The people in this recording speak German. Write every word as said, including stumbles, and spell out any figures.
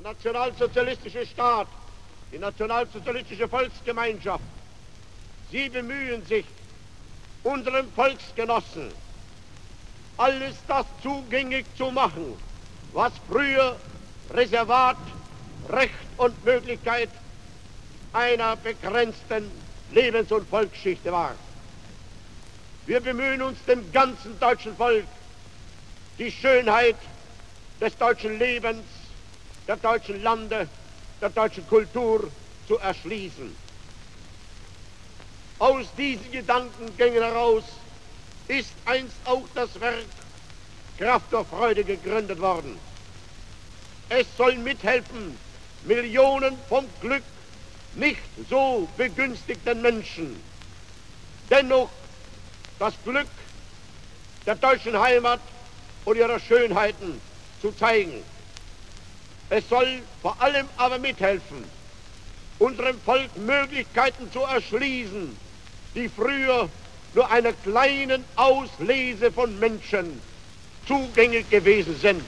nationalsozialistische Staat, die nationalsozialistische Volksgemeinschaft, sie bemühen sich, unseren Volksgenossen alles das zugänglich zu machen, was früher Reservat, Recht und Möglichkeit einer begrenzten Lebens- und Volksschichte war. Wir bemühen uns, dem ganzen deutschen Volk die Schönheit des deutschen Lebens, der deutschen Lande, der deutschen Kultur zu erschließen. Aus diesen Gedankengängen heraus ist einst auch das Werk Kraft der Freude gegründet worden. Es soll mithelfen, Millionen vom Glück nicht so begünstigten Menschen dennoch das Glück der deutschen Heimat und ihrer Schönheiten zu zeigen. Es soll vor allem aber mithelfen, unserem Volk Möglichkeiten zu erschließen, die früher nur einer kleinen Auslese von Menschen zugänglich gewesen sind.